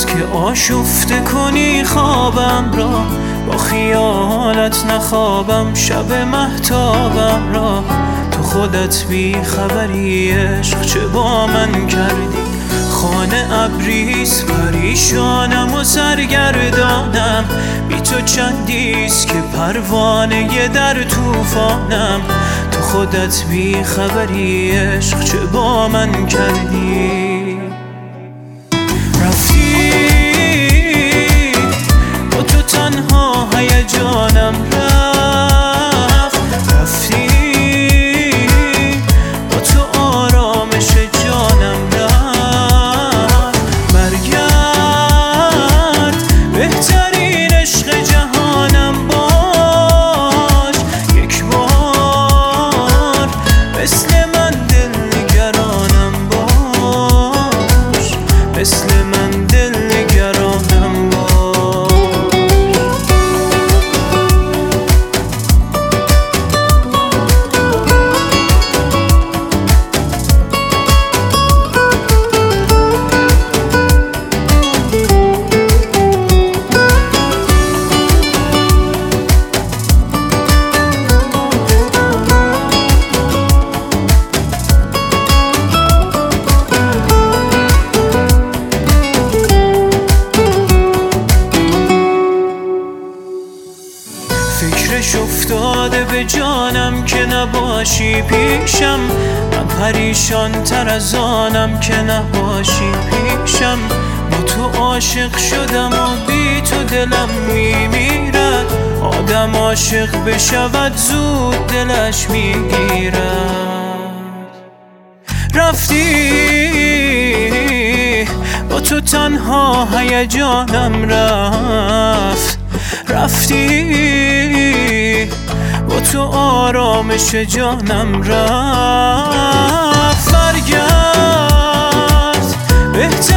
که آشفته کنی خوابم را، با خیالت نخوابم شب مهتابم را. تو خودت بی خبری عشق چه با من کردی، خانه ابریست پریشانم و سرگردانم. بی تو چندیست که پروانه در طوفانم. تو خودت بی خبری عشق چه با من کردی. رفتی با تو تنها هیجانم رفت، رفتی با تو آرامش جانم رفت. برگرد بهترین عشق جهانم باش، یک بار مثل من دلنگرانم باش، مثل من دلنگرانم باش. فکرش افتاده به جانم که نباشی پیشم. من پریشان تر از آنم که نباشی پیشم. با تو عاشق شدم و بی تو دلم میمیرد. آدم عاشق بشود زود دلش میگیرد. رفتی با تو تنها هیجانم رفت، رفتی با تو آرامش جانم رفت. برگرد